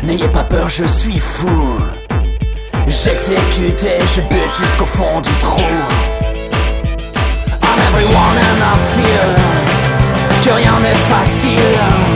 N'ayez pas peur, je suis fou. J'exécute et je bute jusqu'au fond du trou. I'm everyone and I feel que rien n'est facile.